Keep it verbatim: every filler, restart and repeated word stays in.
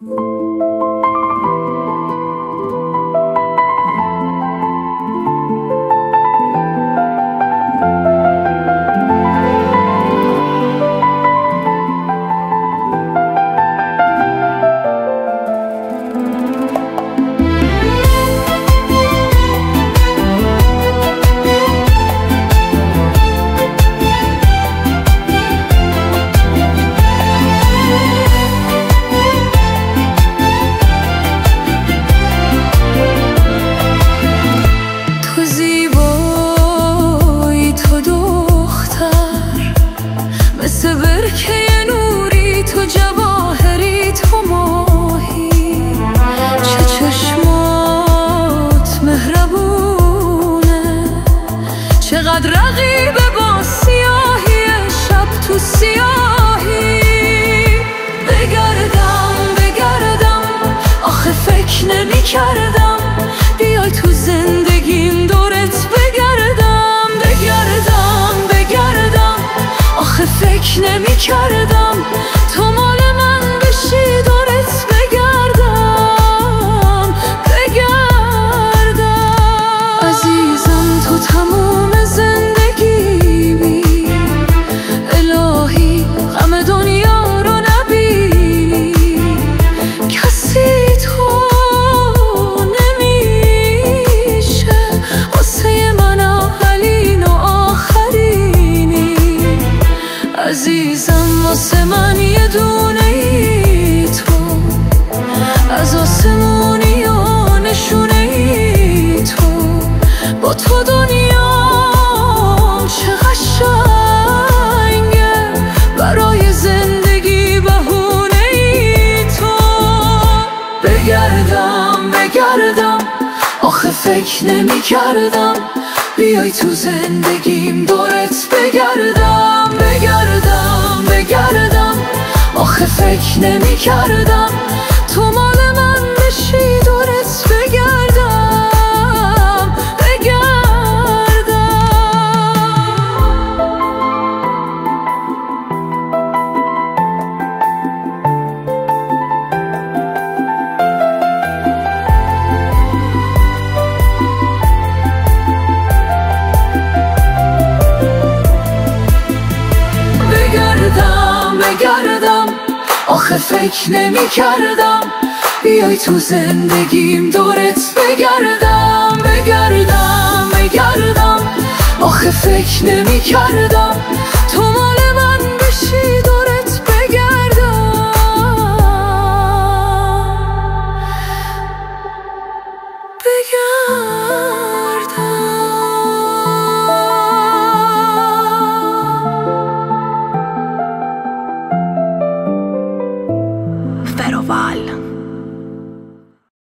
چقدر رقیبه با سیاهی شب تو سیاهی. بگردم بگردم آخه فکر نمی کردم بیای تو زندگیم دورت بگردم. بگردم بگردم آخه فکر نمی کردم تو مال من بشی دورت بگردم. بگردم عزیزم تو تموم زندگیمی، الهی غم دنیا رو نبینی. کسی تو نمیشه واسه من اولین و آخرینی. عزیزم واسه من یه دونه ای تو، از آسمونی و نشونه ای تو. با تو دنیام چه قشنگه، برای زندگی بهونه ای تو. بگردم بگردم آخه فکر نمی کردم بیای تو زندگیم دورت بگردم. بگردم بگردم آخه فکر نمی کردم تو مال من بشی دورت بگردم. بگردم بگردم بگردم آخه فکر نمی کردم بیای تو زندگیم دورت بگردم. بگردم بگردم آخه فکر نمی کردم تو مال من بشی دورت بگردم. بگردم Feroval.